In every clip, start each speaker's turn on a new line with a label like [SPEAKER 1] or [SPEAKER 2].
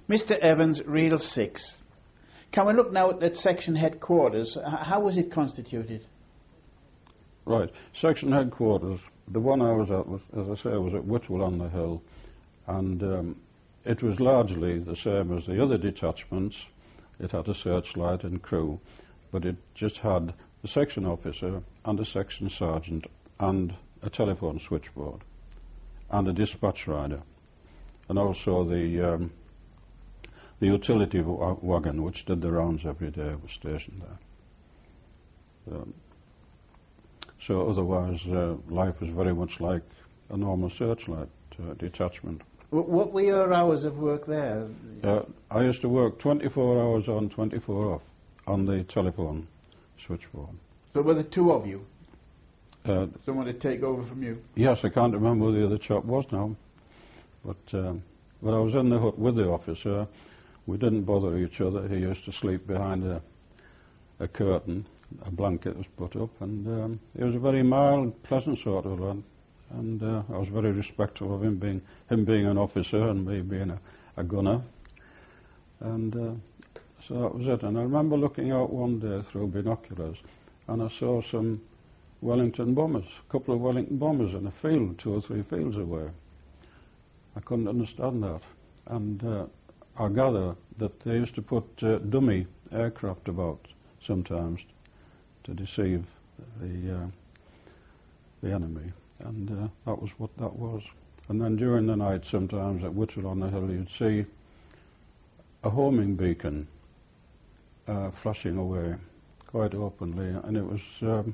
[SPEAKER 1] Mr. Evans, Reel 6. Can we look now at section headquarters? How was it constituted?
[SPEAKER 2] Right. Section headquarters, the one I was at, was, as I say, was at Whitwell on the Hill, and it was largely the same as the other detachments. It had a searchlight and crew, but it just had a section officer and a section sergeant and a telephone switchboard and a dispatch rider, and also the utility wagon, which did the rounds every day, was stationed there. So otherwise, life was very much like a normal searchlight detachment.
[SPEAKER 1] What were your hours of work there?
[SPEAKER 2] I used to work 24 hours on, 24 off on the telephone switchboard.
[SPEAKER 1] So were there two of you? Someone to take over from you?
[SPEAKER 2] Yes, I can't remember who the other chap was now. But when I was in the hut with the officer, we didn't bother each other. He used to sleep behind a curtain. A blanket was put up, and he was a very mild, pleasant sort of lad. And I was very respectful of him being an officer and me being a gunner. And so that was it. And I remember looking out one day through binoculars, and I saw some Wellington bombers, a couple of Wellington bombers in a field 2 or 3 fields away. I couldn't understand that. And I gather that they used to put dummy aircraft about sometimes to deceive the enemy, and that was what that was. And then during the night, sometimes at Whitwell on the Hill, you'd see a homing beacon flashing away quite openly, and it was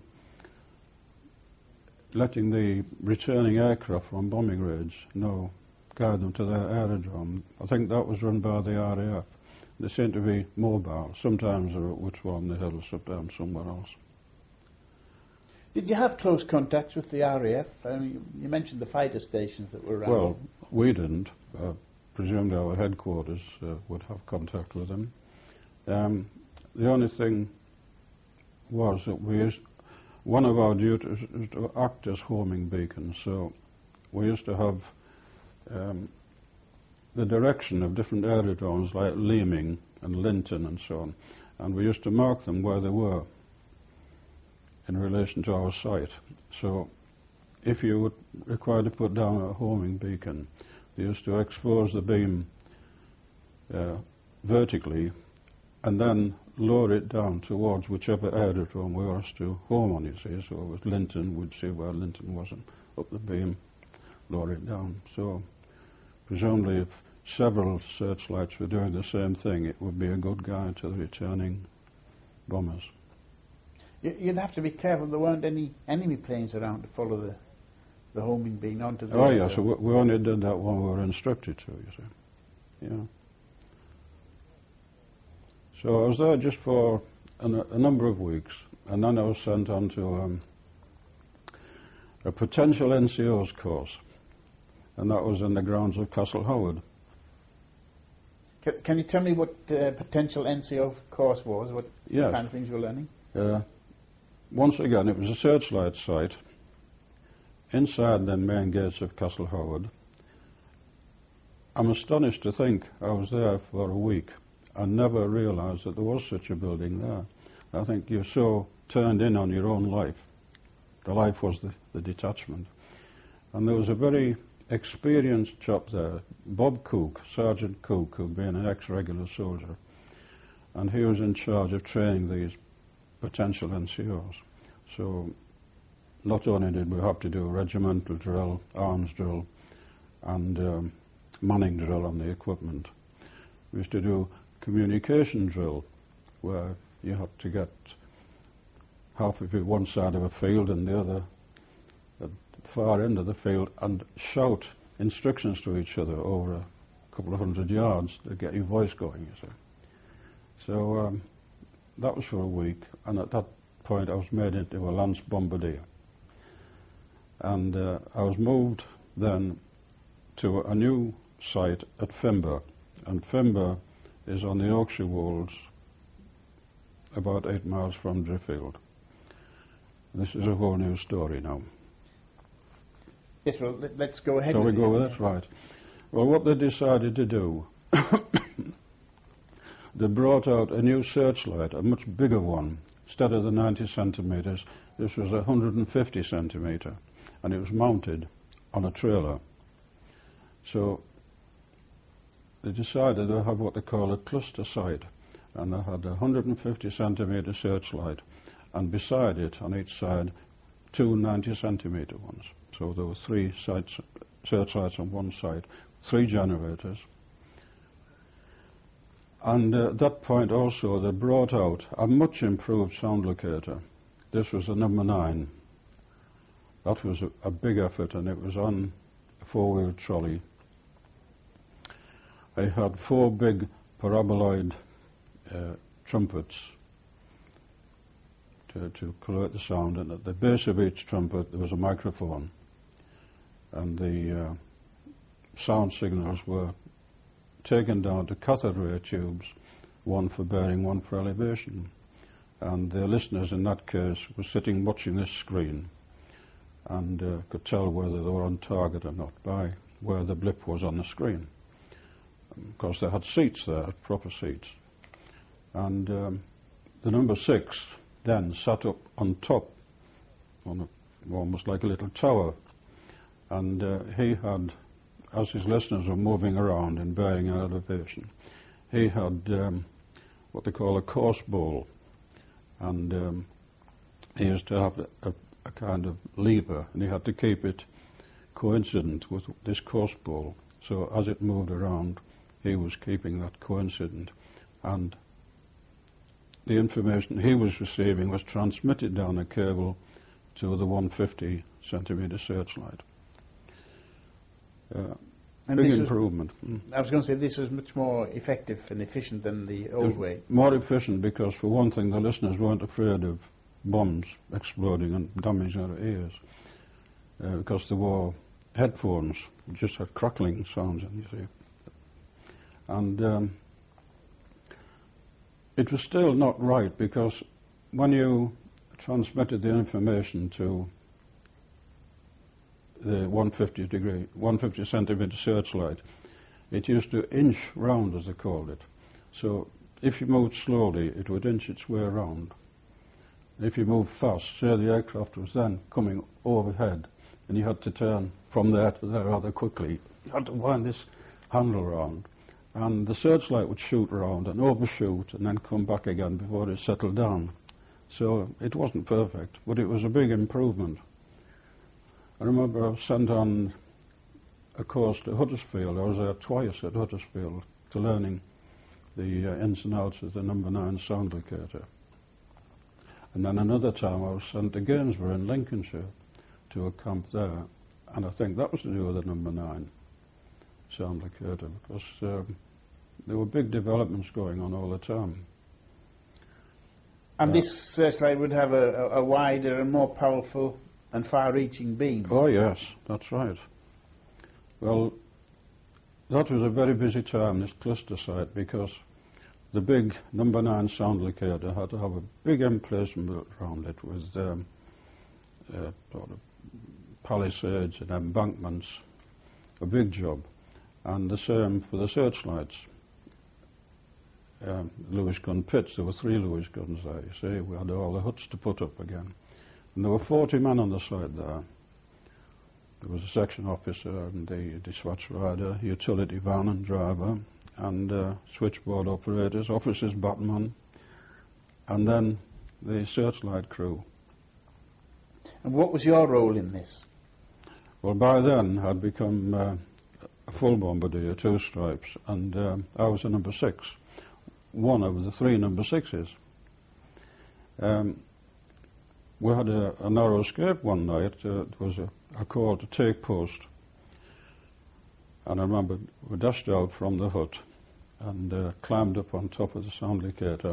[SPEAKER 2] letting the returning aircraft from bombing raids guide them to their aerodrome. I think that was run by the RAF. They seem to be mobile. Sometimes they're at Whitwell on the Hill, sometimes somewhere else.
[SPEAKER 1] Did you have close contacts with the RAF? I mean, you mentioned the fighter stations that were around.
[SPEAKER 2] Well, we didn't. Presumed our headquarters would have contact with them. The only thing was that one of our duties was to act as homing beacons. So we used to have the direction of different aerodromes like Leeming and Linton and so on, and we used to mark them where they were in relation to our site. So if you were required to put down a homing beacon, they used to expose the beam vertically and then lower it down towards whichever aerodrome we were asked to home on, you see. So it was Linton, we'd see where Linton was, and up the beam, lower it down. So presumably if several searchlights were doing the same thing, it would be a good guide to the returning bombers.
[SPEAKER 1] You'd have to be careful there weren't any enemy planes around to follow the homing beacon onto the...
[SPEAKER 2] Oh yes, so we only did that when we were instructed to, you see. Yeah. So I was there just for a number of weeks, and then I was sent on to a potential NCO's course, and that was in the grounds of Castle Howard.
[SPEAKER 1] Can you tell me what potential NCO course was? What kind of things you were learning?
[SPEAKER 2] Once again, it was a searchlight site inside the main gates of Castle Howard. I'm astonished to think I was there for a week and never realised that there was such a building there. I think you're so turned in on your own life. The life was the detachment. And there was a very experienced chap there, Bob Cook, Sergeant Cook, who'd been an ex-regular soldier. And he was in charge of training these potential NCOs. So not only did we have to do regimental drill, arms drill, and manning drill on the equipment, we used to do communication drill, where you had to get half of you one side of a field and the other at the far end of the field and shout instructions to each other over a couple of 100 yards to get your voice going, you see. So that was for a week, and at that point I was made into a Lance Bombardier. And I was moved then to a new site at Fimber, and Fimber is on the Yorkshire Wolds, about 8 miles from Driffield. This is a whole new story now.
[SPEAKER 1] Yes, well, let's go ahead.
[SPEAKER 2] Shall we go with it? Right. Well, what they decided to do they brought out a new searchlight, a much bigger one. Instead of the 90 centimetres, this was 150 centimetre, and it was mounted on a trailer. So they decided to have what they call a cluster sight, and they had a 150 centimetre searchlight, and beside it, on each side, two 90 centimetre ones. So there were three searchlights on one side, three generators. And at that point also they brought out a much improved sound locator. This was a number 9. That was a big effort, and it was on a 4-wheel trolley. I had 4 big paraboloid trumpets to collate the sound, and at the base of each trumpet there was a microphone, and the sound signals were taken down to cathode ray tubes, one for bearing, one for elevation, and the listeners in that case were sitting watching this screen and could tell whether they were on target or not by where the blip was on the screen. Of course they had seats there, proper seats, and the number 6 then sat up on top, almost like a little tower, and he had, as his listeners were moving around in bearing and elevation, he had what they call a course bowl, and he used to have a kind of lever, and he had to keep it coincident with this course bowl. So as it moved around, he was keeping that coincident, and the information he was receiving was transmitted down a cable to the 150 centimetre searchlight. Big improvement.
[SPEAKER 1] I was going to say this was much more effective and efficient than the old way.
[SPEAKER 2] More efficient because, for one thing, the listeners weren't afraid of bombs exploding and damaging their ears, because there were headphones which just had crackling sounds in, you see. And it was still not right, because when you transmitted the information to the 150 centimetre searchlight, it used to inch round, as they called it. So if you moved slowly, it would inch its way around. If you moved fast, say the aircraft was then coming overhead, and you had to turn from there to there rather quickly, you had to wind this handle around, and the searchlight would shoot around and overshoot and then come back again before it settled down. So it wasn't perfect, but it was a big improvement. I remember I was sent on a course to Huddersfield. I was there twice at Huddersfield to learning the ins and outs of the number 9 sound locator. And then another time I was sent to Gainsborough in Lincolnshire to a camp there, and I think that was to do with the number 9 sound locator, because there were big developments going on all the time.
[SPEAKER 1] And this searchlight would have a wider and more powerful and far-reaching beam.
[SPEAKER 2] Oh yes, that's right. Well, that was a very busy time, this cluster sight, because the big number 9 sound locator had to have a big emplacement built around it with sort of palisades and embankments, a big job. And the same for the searchlights. Lewis gun pits, there were 3 Lewis guns there, you see. We had all the huts to put up again. And there were 40 men on the site there. There was a section officer and the dispatch rider, utility van and driver, and switchboard operators, officers, batman, and then the searchlight crew.
[SPEAKER 1] And what was your role in this?
[SPEAKER 2] Well, by then I'd become a full bombardier, 2 stripes, and I was a number 6, one of the 3 number 6s. We had a narrow escape one night. It was a call to take post, and I remember we dashed out from the hut and climbed up on top of the sound locator,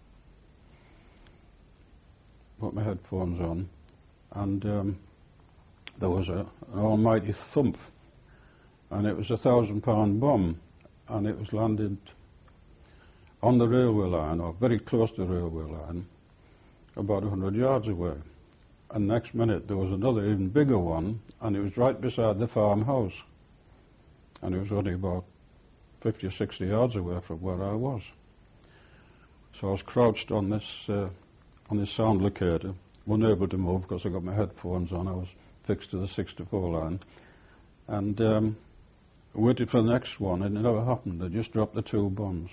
[SPEAKER 2] put my headphones on, and there was an almighty thump, and it was a 1,000-pound bomb, and it was landed on the railway line, or very close to the railway line, about 100 yards away. And next minute there was another even bigger one, and it was right beside the farmhouse, and it was only about 50 or 60 yards away from where I was. So I was crouched on this sound locator, unable to move because I got my headphones on. I was fixed to the 64 line, and waited for the next one, and it never happened. They just dropped the 2 bombs.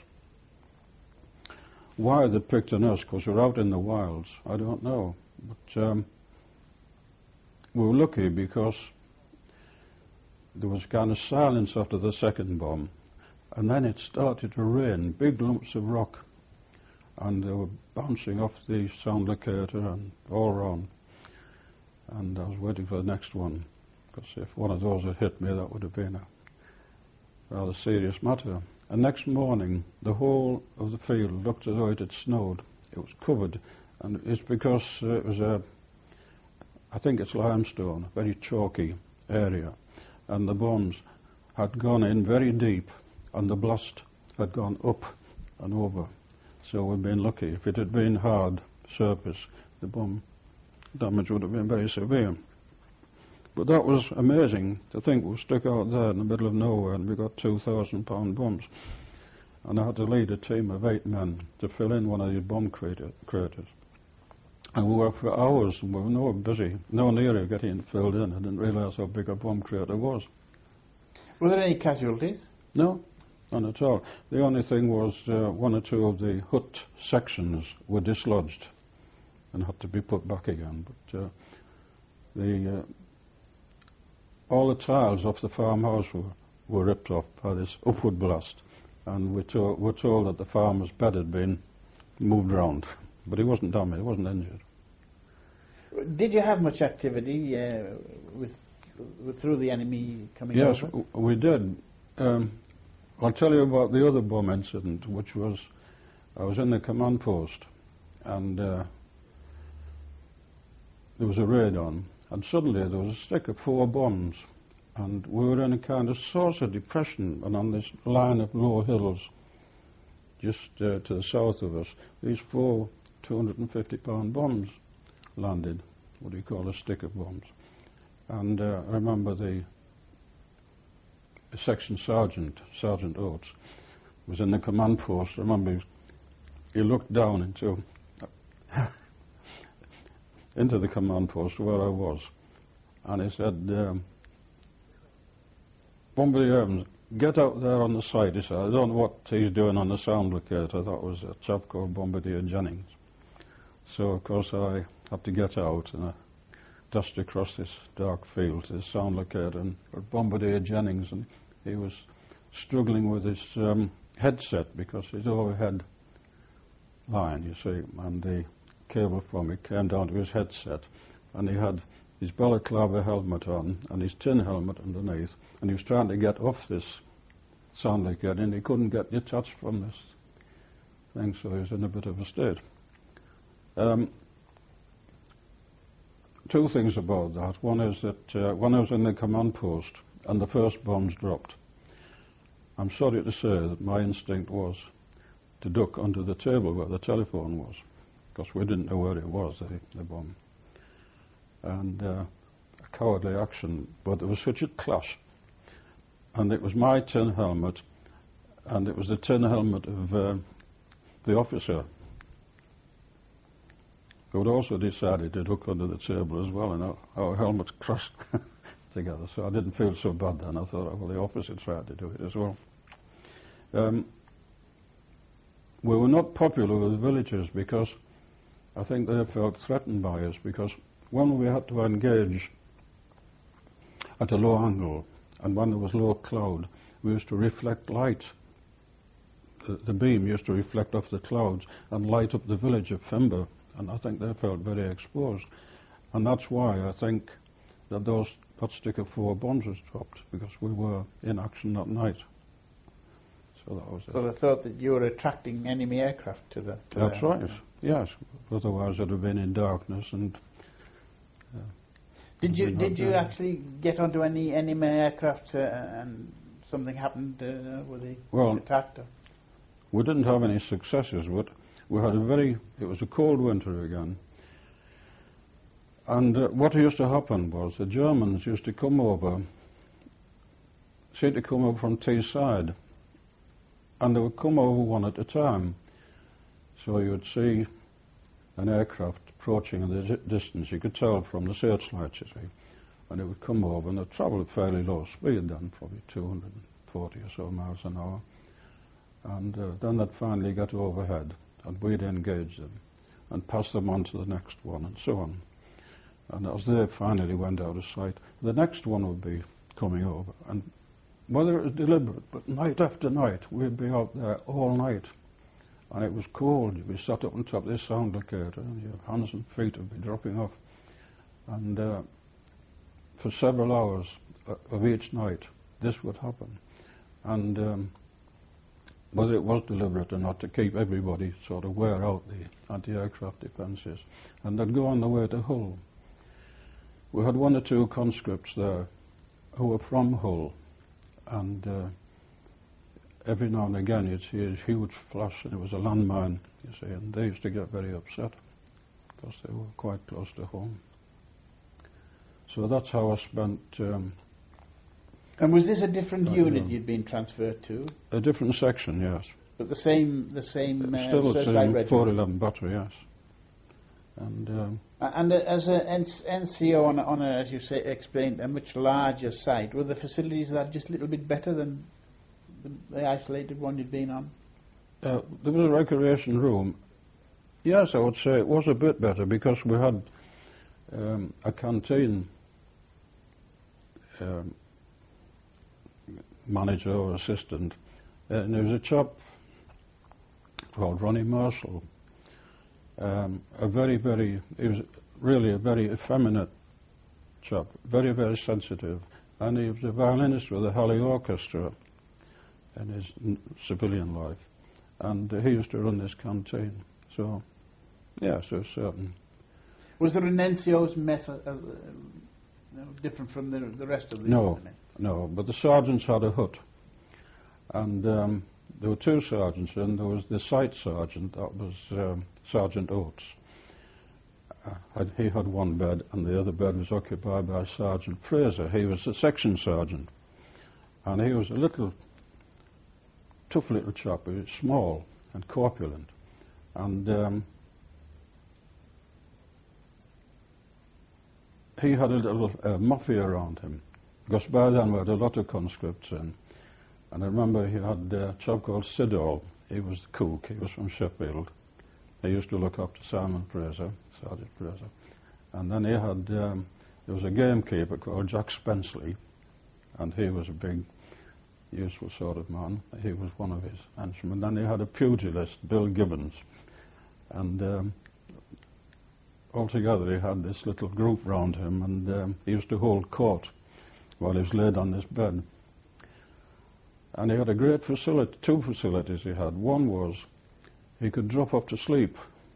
[SPEAKER 2] Why they picked on us, because we're out in the wilds, I don't know. But we were lucky because there was kind of silence after the second bomb, and then it started to rain, big lumps of rock, and they were bouncing off the sound locator and all around. And I was waiting for the next one, because if one of those had hit me, that would have been a rather serious matter. And next morning, the whole of the field looked as though it had snowed. It was covered, and it's because it was I think it's limestone, a very chalky area, and the bombs had gone in very deep, and the blast had gone up and over. So we'd been lucky. If it had been hard surface, the bomb damage would have been very severe. But that was amazing to think we were stuck out there in the middle of nowhere and we got 2,000-pound bombs. And I had to lead a team of 8 men to fill in one of these bomb craters. And we worked for hours and we were no nearer getting it filled in. I didn't realise how big a bomb crater was.
[SPEAKER 1] Were there any casualties?
[SPEAKER 2] No, none at all. The only thing was 1 or 2 of the hut sections were dislodged and had to be put back again. But all the tiles off the farmhouse were ripped off by this upward blast, and we're told that the farmer's bed had been moved round, but he wasn't damaged, he wasn't injured.
[SPEAKER 1] Did you have much activity through the enemy coming over?
[SPEAKER 2] Yes, we did. I'll tell you about the other bomb incident, which was, I was in the command post, and there was a raid on. And suddenly there was a stick of 4 bombs, and we were in a kind of saucer depression, and on this line of low hills just to the south of us, these 4 250-pound bombs landed, what do you call a stick of bombs. And I remember the section sergeant, Sergeant Oates, was in the command post. I remember he looked down into the command post where I was, and he said, Bombardier, get out there on the site. He said, I don't know what he's doing on the sound locator. That was a chap called Bombardier Jennings. So, of course, I had to get out, and I dashed across this dark field to the sound locator, and Bombardier Jennings, and he was struggling with his headset because his overhead line, you see, and the cable from it came down to his headset, and he had his balaclava helmet on and his tin helmet underneath, and he was trying to get off this sound locator, and he couldn't get detached from this thing, so he was in a bit of a state. 2 things about that. One is that when I was in the command post and the first bombs dropped, I'm sorry to say that my instinct was to duck under the table where the telephone was, because we didn't know where it was, the bomb. And a cowardly action, but there was such a clash. And it was my tin helmet, and it was the tin helmet of the officer, who had also decided to duck under the table as well, and our helmets crashed together. So I didn't feel so bad then. I thought, well, the officer tried to do it as well. We were not popular with the villagers because I think they felt threatened by us, because when we had to engage at a low angle and when there was low cloud, we used to reflect light. The beam used to reflect off the clouds and light up the village of Fimber, and I think they felt very exposed. And that's why I think that that stick of 4 bombs was dropped, because we were in action that night. So that was it.
[SPEAKER 1] So they thought that you were attracting enemy aircraft to the...
[SPEAKER 2] That's right, yes. Otherwise it would have been in darkness and...
[SPEAKER 1] Did you actually get onto any enemy aircraft and something happened with the attack?
[SPEAKER 2] We didn't have any successes, but we had it was a cold winter again. And what used to happen was the Germans used to come over from Teesside, and they would come over one at a time. So you would see an aircraft approaching in the distance. You could tell from the searchlights, you see. And it would come over, and they'd travel at fairly low speed then, probably 240 or so miles an hour. And then they'd finally get overhead, and we'd engage them and pass them on to the next one, and so on. And as they finally went out of sight, the next one would be coming over. And whether it was deliberate, but night after night, we'd be out there all night. And it was cold. You'd be sat up on top of this sound locator, and your hands and feet would be dropping off. And for several hours of each night, this would happen. And whether it was deliberate or not, to keep everybody sort of wear out the anti-aircraft defences. And they'd go on the way to Hull. We had one or two conscripts there who were from Hull, and every now and again you'd see a huge flash, and it was a landmine, you see, and they used to get very upset because they were quite close to home. So that's how I spent.
[SPEAKER 1] And was this a different unit you'd been transferred to?
[SPEAKER 2] A different section, yes.
[SPEAKER 1] But the same
[SPEAKER 2] still the same 411 battery, yes.
[SPEAKER 1] And as an NCO on a, as you say, explained, a much larger site, were the facilities that just a little bit better than the isolated one you'd been on?
[SPEAKER 2] There was a recreation room. Yes, I would say it was a bit better because we had a canteen manager or assistant, and there was a chap called Ronnie Marshall. He was really a very effeminate chap, very, very sensitive, and he was a violinist with the Halley Orchestra in his civilian life, and he used to run this canteen. So, yes, it was certain.
[SPEAKER 1] Was there an NCO's mess different from the rest of the unit?
[SPEAKER 2] No, but the sergeants had a hut, and there were two sergeants, and there was the site sergeant, that was Sergeant Oates. He had one bed, and the other bed was occupied by Sergeant Fraser. He was the section sergeant, and he was a tough little chap. He was small and corpulent, and he had a little mafia around him, because by then we had a lot of conscripts in. And I remember he had a chap called Siddall. He was the cook. He was from Sheffield. He used to look after Simon Fraser, Sergeant Fraser. And then he had, there was a gamekeeper called Jack Spenceley, and he was a big, useful sort of man. He was one of his henchmen. Then he had a pugilist, Bill Gibbons. And altogether he had this little group round him, and he used to hold court while he was laid on this bed. And he had a great facility, two facilities he had. One was he could drop off to sleep,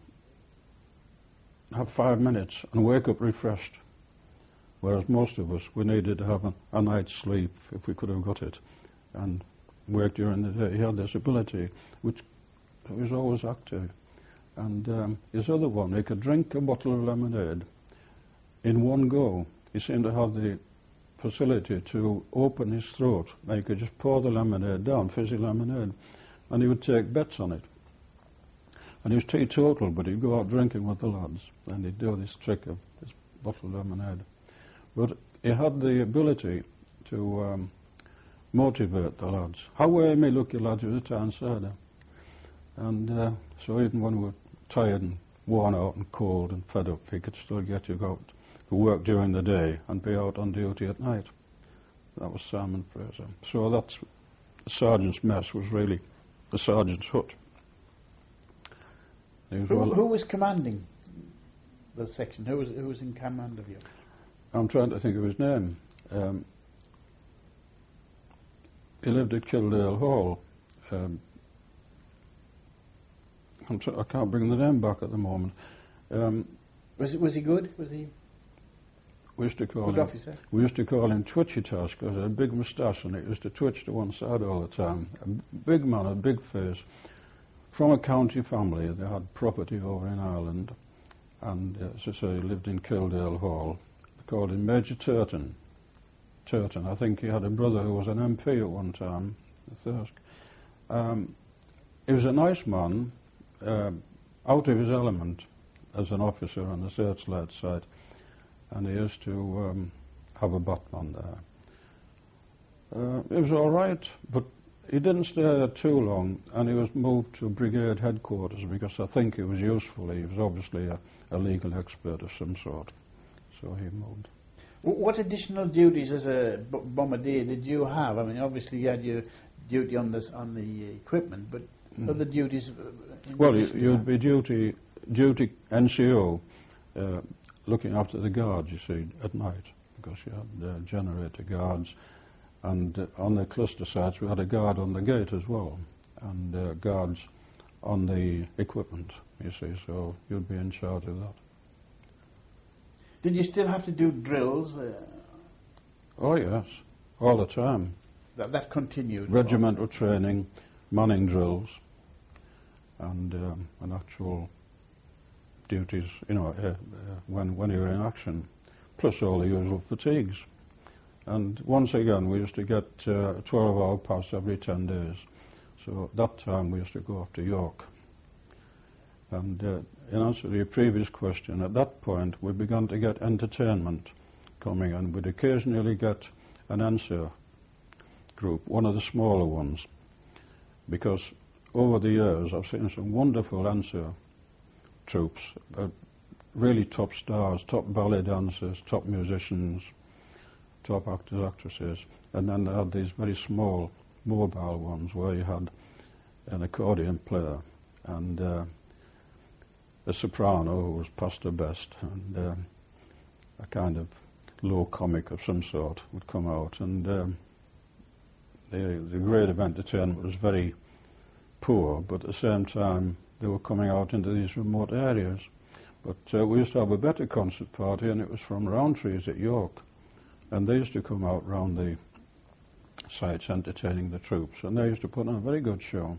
[SPEAKER 2] have 5 minutes, and wake up refreshed. Whereas most of us, we needed to have a night's sleep, if we could have got it, and work during the day. He had this ability, which he was always active. And his other one, he could drink a bottle of lemonade in one go. He seemed to have the facility to open his throat. Now you could just pour the lemonade down, fizzy lemonade, and he would take bets on it. And he was teetotal, but he'd go out drinking with the lads, and he'd do this trick of this bottle of lemonade. But he had the ability to motivate the lads. How well may look, you lads, with a town cider. And so even when we were tired and worn out and cold and fed up, he could still get you out to work during the day and be out on duty at night. That was Simon Fraser. So that's the sergeant's mess was really the sergeant's hut.
[SPEAKER 1] Who was commanding the section? Who was in command of you?
[SPEAKER 2] I'm trying to think of his name. He lived at Kildale Hall. I can't bring the name back at the moment.
[SPEAKER 1] Was he good? Was he?
[SPEAKER 2] We used to call
[SPEAKER 1] good
[SPEAKER 2] him.
[SPEAKER 1] Officer?
[SPEAKER 2] We used to call him Twitchy Tash because he had a big moustache and it used to twitch to one side all the time. A big man, a big face. From a county family, they had property over in Ireland, and as I say, he lived in Kildale Hall. They called him Major Turton. I think he had a brother who was an MP at one time, the Thirsk. He was a nice man, out of his element as an officer on the Searchlight site, and he used to have a batman there. It was all right, but he didn't stay there too long, and he was moved to brigade headquarters because I think it was useful. He was obviously a legal expert of some sort, so he moved.
[SPEAKER 1] What additional duties as a bombardier did you have? I mean, obviously you had your duty on the equipment, but other duties.
[SPEAKER 2] Well, you'd be duty NCO, looking after the guards. You see, at night, because you had generator guards, and on the cluster sites we had a guard on the gate as well, and guards on the equipment. You see, so you'd be in charge of that.
[SPEAKER 1] Did you still have to do drills?
[SPEAKER 2] Oh yes, all the time.
[SPEAKER 1] That continued.
[SPEAKER 2] Regimental training, manning drills, and actual duties. You know, when you were in action, plus all the usual fatigues. And once again, we used to get 12-hour pass every 10 days. So at that time, we used to go up to York. And in answer to your previous question, at that point we began to get entertainment coming, and we'd occasionally get an NSIR group, one of the smaller ones, because over the years I've seen some wonderful NSIR troops, really top stars, top ballet dancers, top musicians, top actors, actresses, and then they had these very small mobile ones where you had an accordion player and a soprano who was past her best, and a kind of low comic of some sort would come out, and the grade of entertainment was very poor, but at the same time they were coming out into these remote areas. But we used to have a better concert party, and it was from Roundtrees at York, and they used to come out round the sites entertaining the troops, and they used to put on a very good show.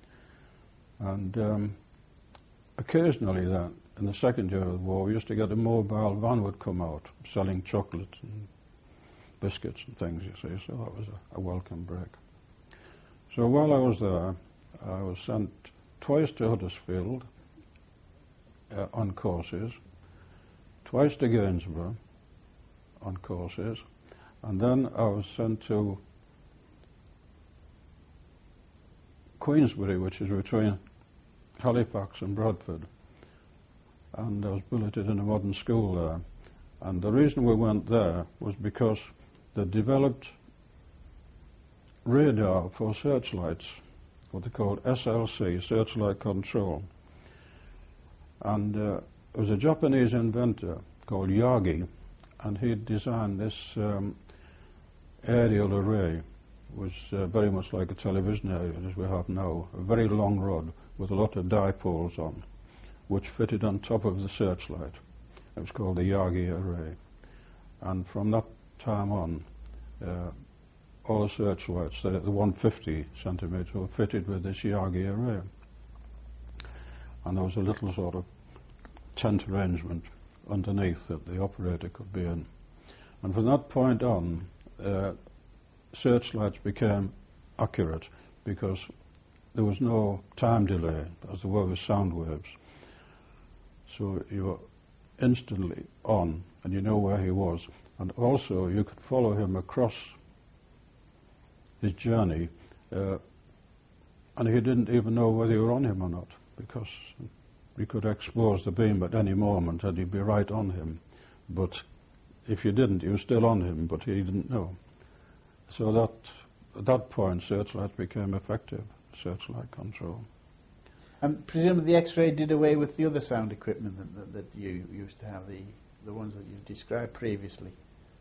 [SPEAKER 2] And occasionally then, in the second year of the war, we used to get a mobile van would come out selling chocolate and biscuits and things, you see, so that was a welcome break. So while I was there, I was sent twice to Huddersfield on courses, twice to Gainsborough on courses, and then I was sent to Queensbury, which is between Halifax and Bradford, and I was billeted in a modern school there. And the reason we went there was because they developed radar for searchlights, what they called SLC, Searchlight Control. And it was a Japanese inventor called Yagi, and he designed this aerial array. It was very much like a television aerial as we have now, a very long rod with a lot of dipoles on, which fitted on top of the searchlight. It was called the Yagi array. And from that time on, all the searchlights, the 150 centimetre, were fitted with this Yagi array. And there was a little sort of tent arrangement underneath that the operator could be in. And from that point on, searchlights became accurate because there was no time delay, as there were with sound waves. So you were instantly on, and you know where he was. And also you could follow him across his journey, and he didn't even know whether you were on him or not, because we could expose the beam at any moment and he'd be right on him. But if you didn't, you were still on him, but he didn't know. So that at that point, searchlight became effective, searchlight control.
[SPEAKER 1] And presumably the X-ray did away with the other sound equipment that you used to have, the ones that you described previously.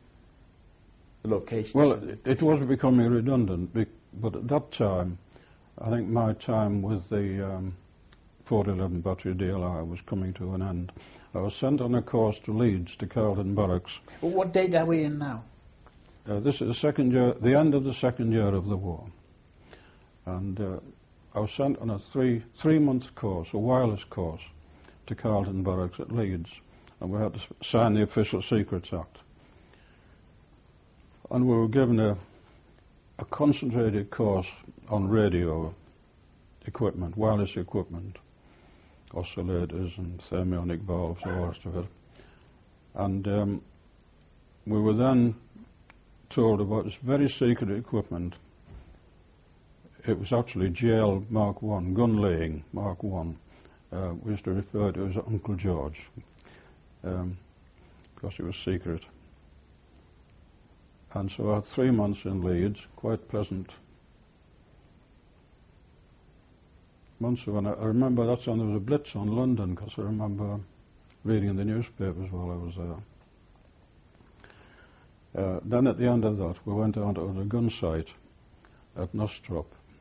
[SPEAKER 1] The location.
[SPEAKER 2] Well, it was becoming redundant, but at that time, I think my time with the 411 Battery DLI was coming to an end. I was sent on a course to Leeds, to Carlton Barracks.
[SPEAKER 1] Well, what date are we in now?
[SPEAKER 2] This is the second year, the end of the second year of the war. And I was sent on a three-month course, a wireless course, to Carlton Barracks at Leeds. And we had to sign the Official Secrets Act. And we were given a concentrated course on radio, equipment, wireless equipment, oscillators and thermionic valves, all the rest of it. And we were then told about this very secret equipment. It was actually GL Mark I, gun laying Mark I. We used to refer to it as Uncle George, because it was secret. And so I had 3 months in Leeds, quite pleasant months. When I remember that time there was a blitz on London, because I remember reading in the newspapers while I was there. Then at the end of that, we went out to the gun site at Nostrop,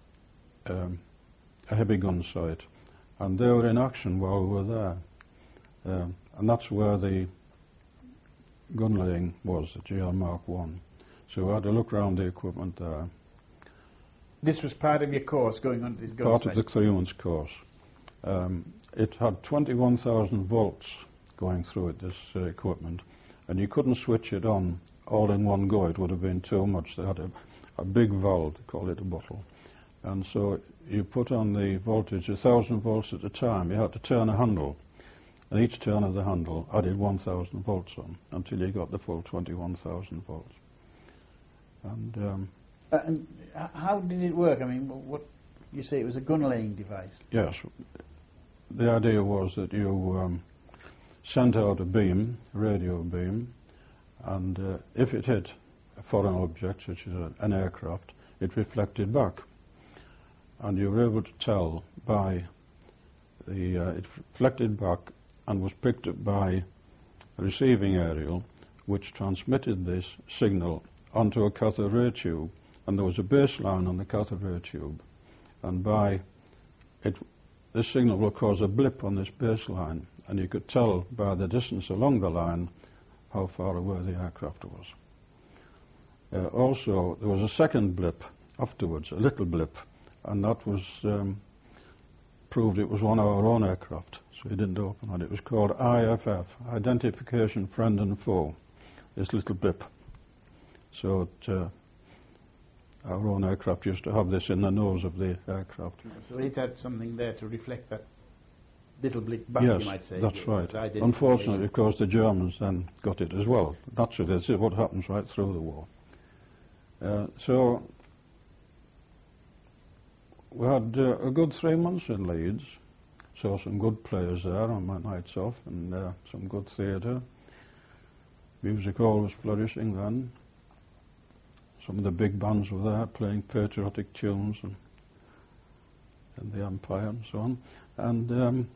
[SPEAKER 2] a heavy gun site, and they were in action while we were there. And that's where the gun laying was, the GL Mark I. So we had to look around the equipment there.
[SPEAKER 1] This was part of your course, going on to this gun
[SPEAKER 2] Part
[SPEAKER 1] site?
[SPEAKER 2] of the 3 months course. It had 21,000 volts going through it, this equipment, and you couldn't switch it on all in one go. It would have been too much. They had a big valve, they call it a bottle, and so you put on the voltage 1,000 volts at a time. You had to turn a handle, and each turn of the handle added 1,000 volts on until you got the full 21,000 volts. And
[SPEAKER 1] how did it work? I mean, what you say it was a gun-laying device?
[SPEAKER 2] Yes. The idea was that you sent out a beam, a radio beam, and if it hit a foreign object, such as an aircraft, it reflected back. And you were able to tell by it reflected back and was picked up by a receiving aerial, which transmitted this signal onto a cathode ray tube, and there was a baseline on the cathode ray tube, and by it, this signal will cause a blip on this baseline, and you could tell by the distance along the line how far away the aircraft was. Also, there was a second blip afterwards, a little blip, and that was proved it was one of our own aircraft, so we didn't open it. It was called IFF, Identification Friend and Foe, this little blip. So our own aircraft used to have this in the nose of the aircraft.
[SPEAKER 1] So it had something there to reflect that little blip back,
[SPEAKER 2] yes,
[SPEAKER 1] you might say.
[SPEAKER 2] That's right. Unfortunately, of course, the Germans then got it as well. Naturally, this is what happens right through the war. So we had a good 3 months in Leeds. Saw some good players there on my nights off, and some good theatre. Music hall was flourishing then. Some of the big bands were there playing patriotic tunes and the Empire and so on. And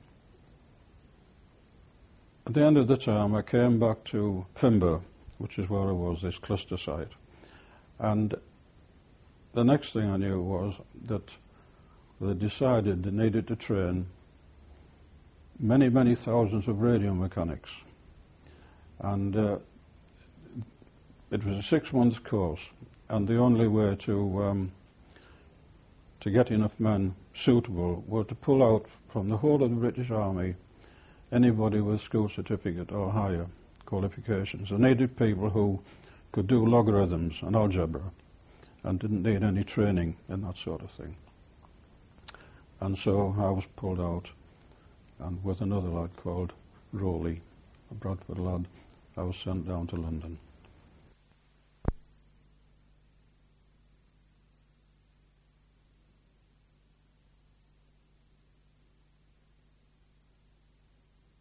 [SPEAKER 2] at the end of the term I came back to Fimber, which is where I was, this cluster site. And the next thing I knew was that they decided they needed to train many, many thousands of radio mechanics. And it was a 6 month course, and the only way to get enough men suitable were to pull out from the whole of the British Army anybody with school certificate or higher qualifications. They needed people who could do logarithms and algebra and didn't need any training in that sort of thing. And so I was pulled out, and with another lad called Rowley, a Bradford lad, I was sent down to London.